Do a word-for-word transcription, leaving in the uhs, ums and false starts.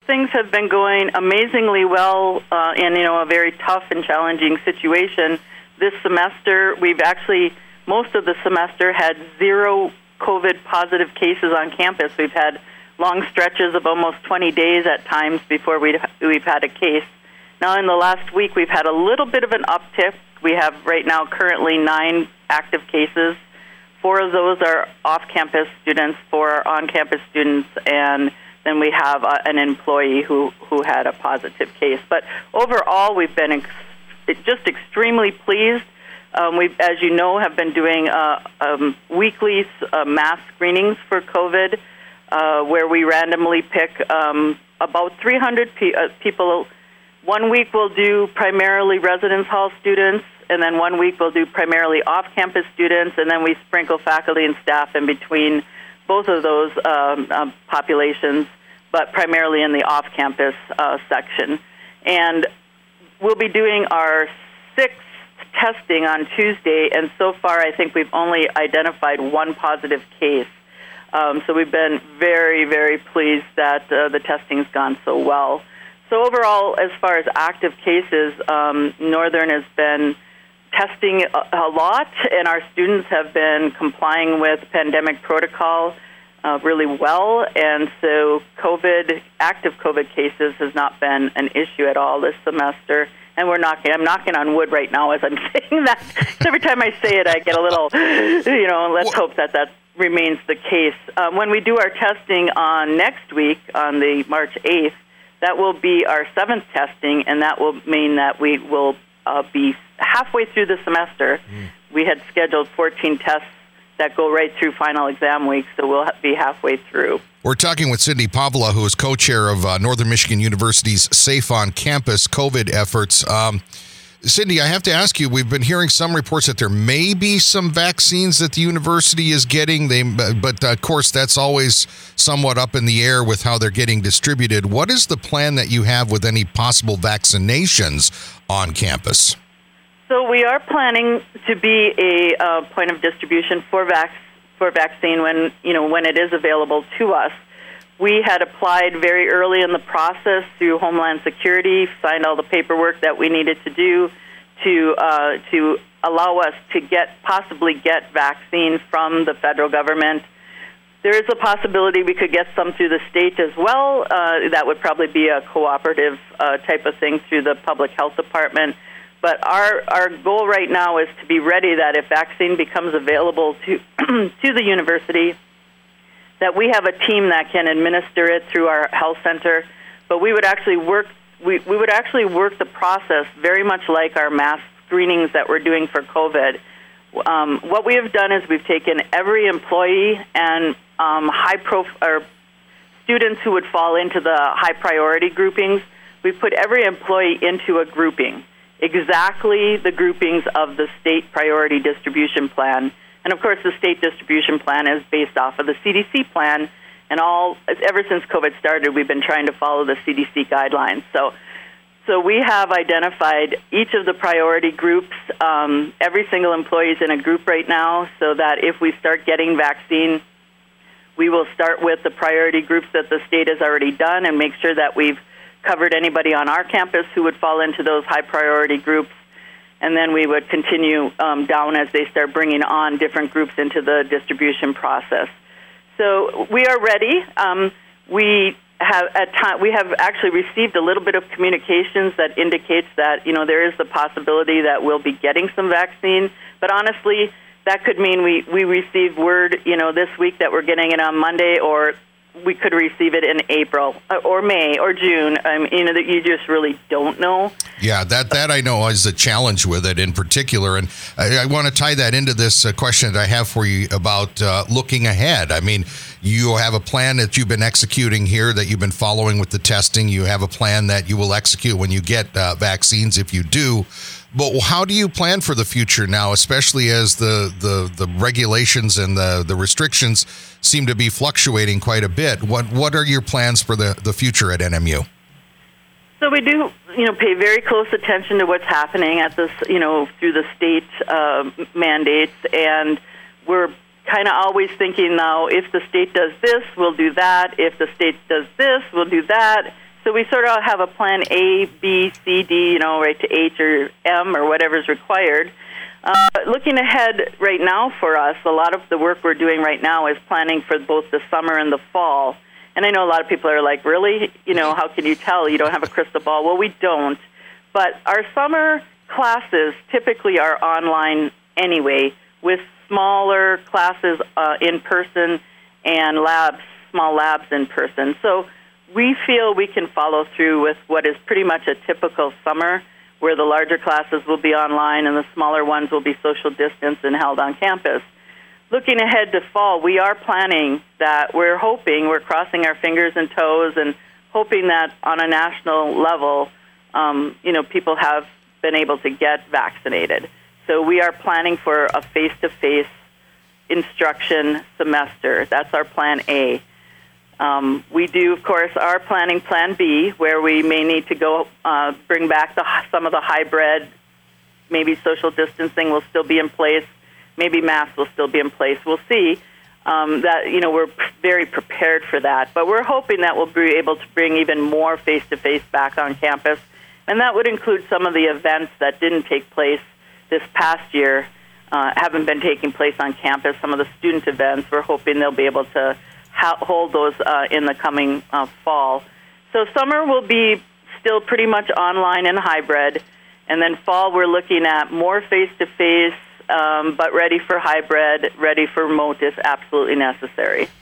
things have been going amazingly well uh, in, you know, a very tough and challenging situation. This semester, we've actually, most of the semester, had zero COVID-positive cases on campus. We've had long stretches of almost twenty days at times before we'd, we've had a case. Now, in the last week, we've had a little bit of an uptick. We have right now currently nine active cases. Four of those are off-campus students, four are on-campus students, and then we have uh, an employee who, who had a positive case. But overall, we've been ex- just extremely pleased. Um, we, as you know, have been doing uh, um, weekly uh, mass screenings for COVID, uh, where we randomly pick um, about three hundred pe- uh, people. One week we'll do primarily residence hall students, and then one week we'll do primarily off-campus students, and then we sprinkle faculty and staff in between both of those um, uh, populations, but primarily in the off-campus uh, section. And we'll be doing our sixth testing on Tuesday, and so far I think we've only identified one positive case. Um, so we've been very, very pleased that uh, the testing's gone so well. So overall, as far as active cases, um, Northern has been testing a, a lot, and our students have been complying with pandemic protocol uh, really well. And so COVID, active COVID cases has not been an issue at all this semester. And we're knocking, I'm knocking on wood right now as I'm saying that. Every time I say it, I get a little, you know, let's hope that that remains the case. Um, when we do our testing on next week, on the March eighth, that will be our seventh testing, and that will mean that we will uh, be halfway through the semester. Mm. We had scheduled fourteen tests that go right through final exam week, so we'll be halfway through. We're talking with Cindy Pavla, who is co-chair of uh, Northern Michigan University's Safe on Campus COVID efforts. Um, Cindy, I have to ask you, we've been hearing some reports that there may be some vaccines that the university is getting, they, but uh, of course that's always somewhat up in the air with how they're getting distributed. What is the plan that you have with any possible vaccinations on campus? So we are planning to be a uh, point of distribution for vac- for vaccine when, you know, when it is available to us. We had applied very early in the process through Homeland Security, signed all the paperwork that we needed to do to uh, to allow us to get possibly get vaccine from the federal government. There is a possibility we could get some through the state as well. Uh, that would probably be a cooperative uh, type of thing through the public health department. But our our goal right now is to be ready that if vaccine becomes available to to the university, that we have a team that can administer it through our health center, but we would actually work we, we would actually work the process very much like our mass screenings that we're doing for COVID. Um, what we have done is we've taken every employee and um, high prof or students who would fall into the high priority groupings. We've put every employee into a grouping, exactly the groupings of the state priority distribution plan. And, of course, the state distribution plan is based off of the C D C plan. And all ever since COVID started, we've been trying to follow the C D C guidelines. So so we have identified each of the priority groups. Um, every single employee is in a group right now so that if we start getting vaccine, we will start with the priority groups that the state has already done and make sure that we've covered anybody on our campus who would fall into those high priority groups. And then we would continue um, down as they start bringing on different groups into the distribution process. So we are ready. Um, we have at time we have actually received a little bit of communications that indicates that, you know, there is the possibility that we'll be getting some vaccine. But honestly, that could mean we we receive word, you know, this week that we're getting it on Monday, or we could receive it in April or May or June. Um, you know, that you just really don't know. Yeah, that, that I know is a challenge with it in particular. And I, I want to tie that into this uh, question that I have for you about uh, looking ahead. I mean, you have a plan that you've been executing here, that you've been following with the testing. You have a plan that you will execute when you get uh, vaccines, if you do. But how do you plan for the future now, especially as the, the, the regulations and the, the restrictions seem to be fluctuating quite a bit? What what are your plans for the, the future at N M U? So we do, you know, pay very close attention to what's happening at this, you know, through the state uh, mandates, and we're kind of always thinking now, if the state does this, we'll do that. If the state does this, we'll do that. So we sort of have a plan A, B, C, D, you know, right to H or M or whatever's required. Uh, looking ahead right now for us, a lot of the work we're doing right now is planning for both the summer and the fall. And I know a lot of people are like, really? You know, how can you tell? You don't have a crystal ball. Well, we don't. But our summer classes typically are online anyway, with smaller classes uh, in person and labs, small labs in person. So we feel we can follow through with what is pretty much a typical summer, where the larger classes will be online and the smaller ones will be social distance and held on campus. Looking ahead to fall, we are planning that we're hoping, we're crossing our fingers and toes and hoping that on a national level, um, you know, people have been able to get vaccinated. So we are planning for a face-to-face instruction semester. That's our plan A. Um, we do, of course, are planning Plan B, where we may need to go uh, bring back the, some of the hybrid. Maybe social distancing will still be in place. Maybe masks will still be in place. We'll see. Um, that you know, we're very prepared for that. But we're hoping that we'll be able to bring even more face-to-face back on campus, and that would include some of the events that didn't take place this past year, uh, haven't been taking place on campus. Some of the student events, we're hoping they'll be able to hold those uh, in the coming uh, fall. So summer will be still pretty much online and hybrid, and then fall we're looking at more face-to-face, um, but ready for hybrid, ready for remote if absolutely necessary.